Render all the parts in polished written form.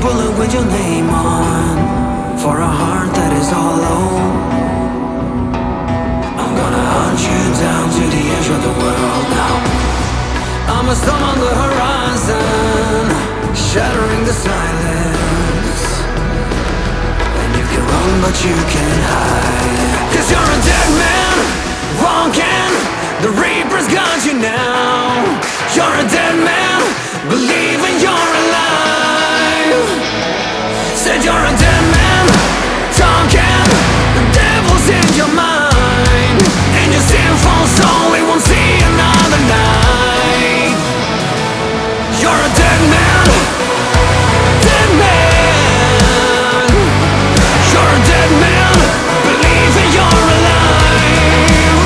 bullet with your name on, for a heart that is hollow. I'm gonna hunt you down to the edge of the world now. I'm a storm on the horizon, shattering the silence. And you can run but you can't hide, 'cause you're a dead man, walking. The Reaper's got you now. You're a dead man, believing you're alive. Said you're a dead man, talking. The devil's in your mind, and your sinful soul, it won't see another night. You're a dead man, dead man. You're a dead man, believing you're alive.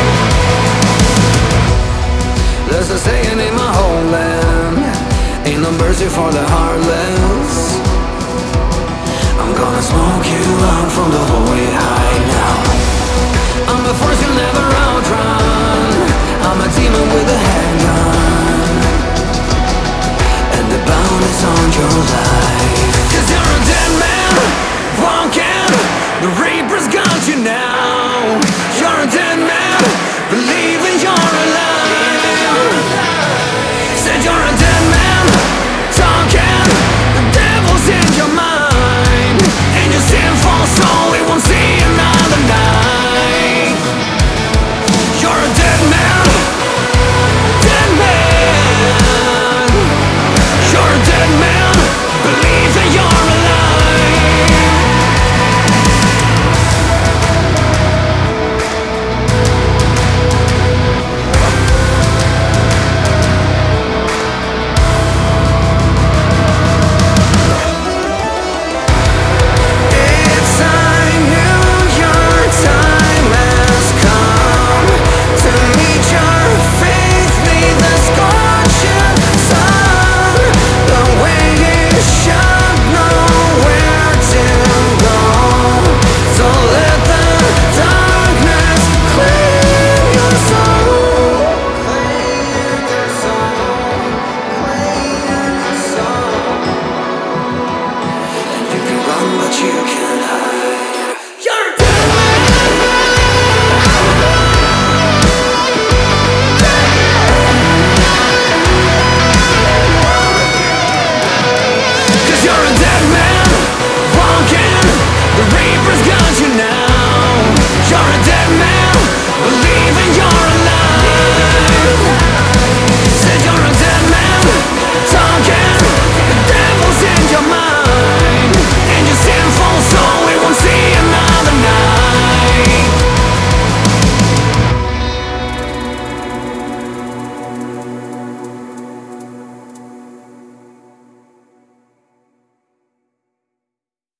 There's a saying in my homeland, ain't no mercy for the heartless. I'm gonna smoke you out from the whole way high now. I'm a force you'll never outrun. I'm a demon with a handgun, and the bound is on your life. 'Cause you're a dead man, walking. The Reaper's got you now. You're a dead man, believing you're alive. Said you're a dead man, talking. The devil's in your mind, and your sinful soul, it won't see another night. You're a dead man, dead man. You're a dead man, believing you're alive. But you can